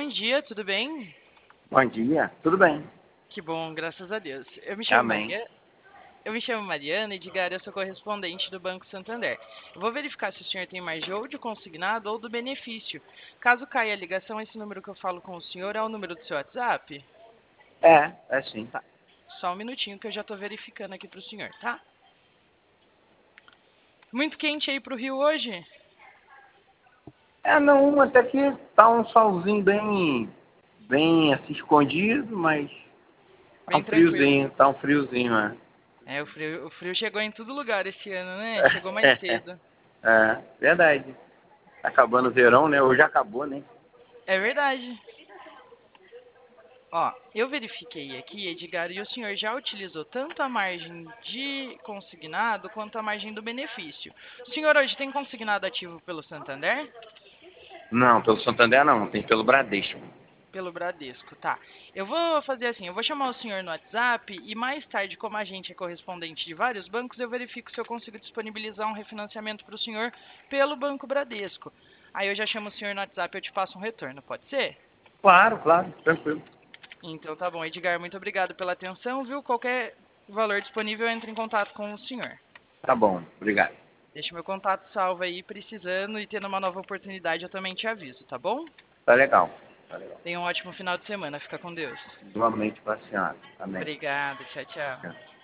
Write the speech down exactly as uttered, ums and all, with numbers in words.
bom dia, tudo bem? Bom dia, tudo bem? Que bom, graças a Deus. Eu me chamo Amém. Maria, eu me chamo Mariana Edgar, eu sou correspondente do Banco Santander. Eu vou verificar se o senhor tem margem ou de consignado ou do benefício. Caso caia a ligação, esse número que eu falo com o senhor é o número do seu WhatsApp? É, é sim. Tá. Só um minutinho que eu já tô verificando aqui pro senhor, tá? Muito quente aí pro Rio hoje? É, não, até que tá um solzinho bem, bem assim escondido, mas tá um Bem tranquilo. friozinho, tá um friozinho, né? É, o frio, o frio chegou em todo lugar esse ano, né? Chegou mais cedo. É, verdade. Tá acabando o verão, né? Hoje acabou, né? É verdade. Ó, eu verifiquei aqui, Edgar, e o senhor já utilizou tanto a margem de consignado quanto a margem do benefício. O senhor hoje tem consignado ativo pelo Santander? Não, pelo Santander não, tem pelo Bradesco. Pelo Bradesco, tá. Eu vou fazer assim, eu vou chamar o senhor no WhatsApp e mais tarde, como a gente é correspondente de vários bancos, eu verifico se eu consigo disponibilizar um refinanciamento para o senhor pelo Banco Bradesco. Aí eu já chamo o senhor no WhatsApp e eu te passo um retorno, pode ser? Claro, claro, tranquilo. Então tá bom, Edgar, muito obrigado pela atenção, viu? Qualquer valor disponível, entre em contato com o senhor. Tá bom, obrigado. Deixa meu contato salvo aí, precisando e tendo uma nova oportunidade, eu também te aviso, tá bom? Tá legal, tá legal. Tenha um ótimo final de semana, fica com Deus. Igualmente pra senhora. Amém. Obrigado, tchau, tchau. Tchau.